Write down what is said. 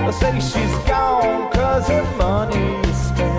say she's gone 'cause her money is spent.